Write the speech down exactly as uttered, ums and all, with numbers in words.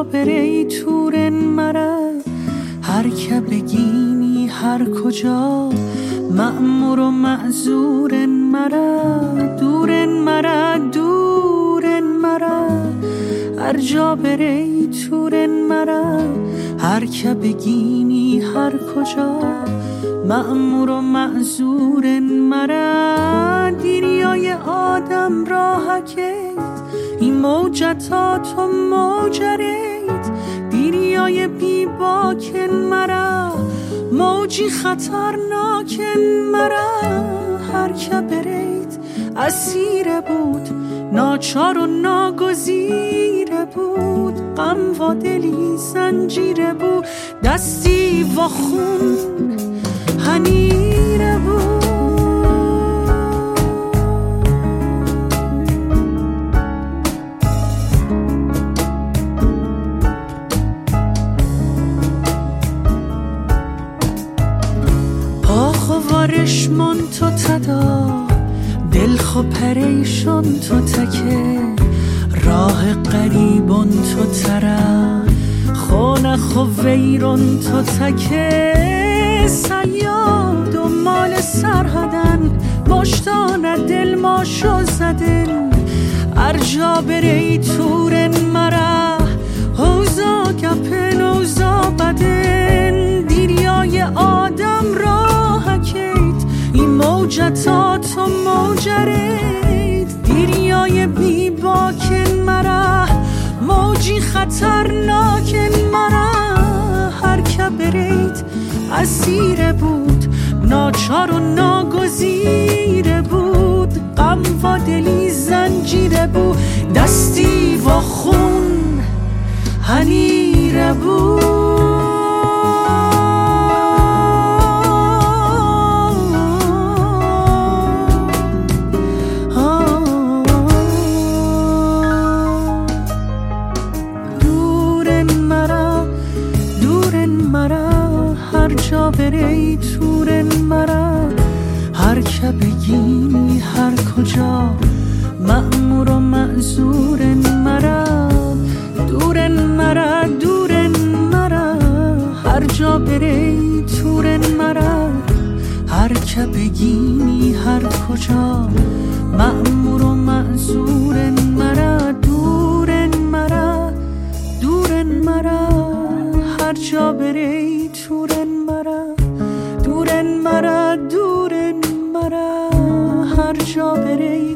بره ای تورن مرا، هر که بگینی هر کجا مأمور و معذورن مرا، دورن مرا دورن مرا، هر جا بره ای تورن مرا، هر که بگینی هر کجا مأمور و معذورن مرا. دیریای آدم راه کید این موجتات و موجرید، دیریای بی باکن مرا موجی خطرناکن مرا، هر که برید اسیر بود ناچار و ناگزیره بود، غم و دلی زنجیره بود، دستی و خون هنیره بود. پاخ و وارشمون تو تدا، دل خو پریشون تو تکه، راه قریبون تو تره، خونه خو ویرون تو تکه، سیاد و مال سرحدن مشتان دل ما شو زدن، ارجا بره ای تورن مرا حوزا گپن اوزا بدن، دیریای آدم راه کید این موجتات و موجرید، دیریای بی باکن مرا موجی خطرناکن مرا، هر که برید اسیر بود ناچار و ناگزیره بود، غم و دلی زنجیره بود، دستی و خون هنیره بود. هر جا بره ای تورن مرا، هر که بگینی هر کجا مأمور و معذورن مرا، دورن مرا دورن مرا، هر جا بره ای تورن مرا، هر که بگینی هر کجا مأمور و معذورن مرا، دورن مرا دورن مرا، هر جا بره ای تورن مرا، دورن مرا دورن مرا، هر جا بره ای